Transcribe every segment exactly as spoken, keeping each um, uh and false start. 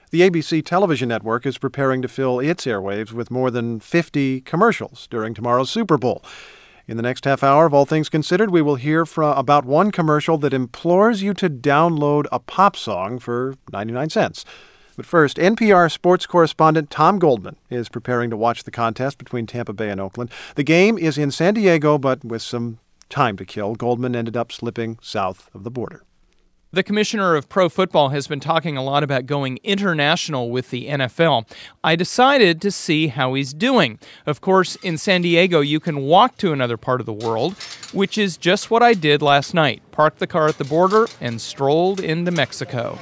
The A B C television network is preparing to fill its airwaves with more than fifty commercials during tomorrow's Super Bowl. In the next half hour of All Things Considered, we will hear from about one commercial that implores you to download a pop song for ninety-nine cents. But first, N P R sports correspondent Tom Goldman is preparing to watch the contest between Tampa Bay and Oakland. The game is in San Diego, but with some time to kill, Goldman ended up slipping south of the border. The commissioner of pro football has been talking a lot about going international with the N F L. I decided to see how he's doing. Of course, in San Diego, you can walk to another part of the world, which is just what I did last night. Parked the car at the border and strolled into Mexico.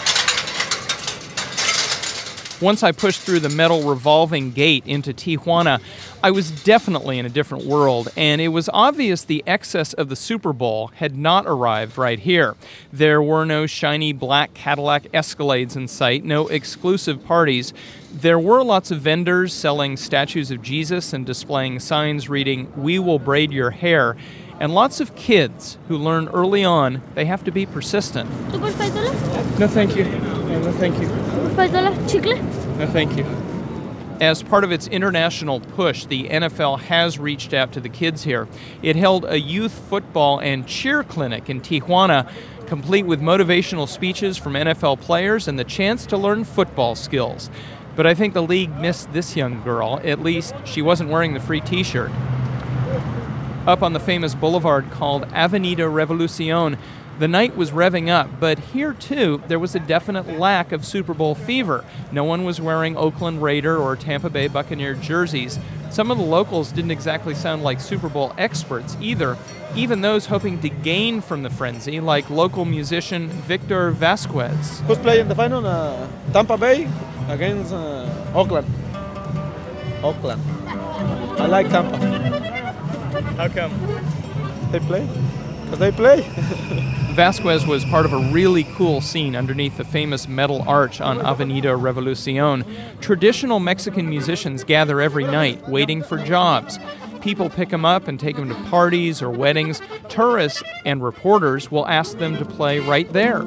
Once I pushed through the metal revolving gate into Tijuana, I was definitely in a different world, and it was obvious the excess of the Super Bowl had not arrived right here. There were no shiny black Cadillac Escalades in sight, no exclusive parties. There were lots of vendors selling statues of Jesus and displaying signs reading, "We will braid your hair," and lots of kids who learn early on they have to be persistent. No, thank you. No, thank you. No, thank you. As part of its international push, the N F L has reached out to the kids here. It held a youth football and cheer clinic in Tijuana, complete with motivational speeches from N F L players and the chance to learn football skills. But I think the league missed this young girl. At least she wasn't wearing the free T-shirt. Up on the famous boulevard called Avenida Revolucion, the night was revving up, but here, too, there was a definite lack of Super Bowl fever. No one was wearing Oakland Raider or Tampa Bay Buccaneer jerseys. Some of the locals didn't exactly sound like Super Bowl experts either, even those hoping to gain from the frenzy, like local musician Victor Vasquez. Who's playing the final? Uh, Tampa Bay against uh, Oakland. Oakland. I like Tampa. How come? They play. Because they play. Vasquez was part of a really cool scene underneath the famous metal arch on Avenida Revolucion. Traditional Mexican musicians gather every night waiting for jobs. People pick them up and take them to parties or weddings. Tourists and reporters will ask them to play right there.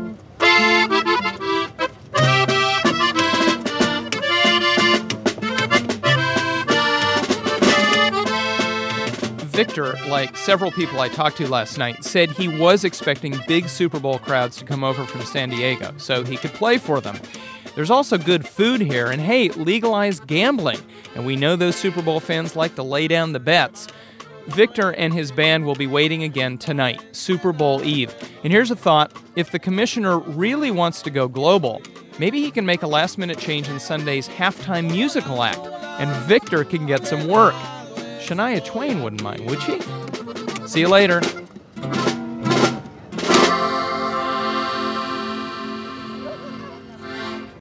Victor, like several people I talked to last night, said he was expecting big Super Bowl crowds to come over from San Diego so he could play for them. There's also good food here, and hey, legalized gambling. And we know those Super Bowl fans like to lay down the bets. Victor and his band will be waiting again tonight, Super Bowl Eve. And here's a thought. If the commissioner really wants to go global, maybe he can make a last-minute change in Sunday's halftime musical act, and Victor can get some work. Shania Twain wouldn't mind, would she? See you later.